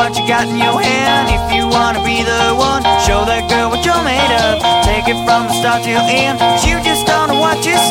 what you got in your hand. If you wanna be the one, show that girl what you're made of. Take it from the start till end, 'cause you just don't know what you're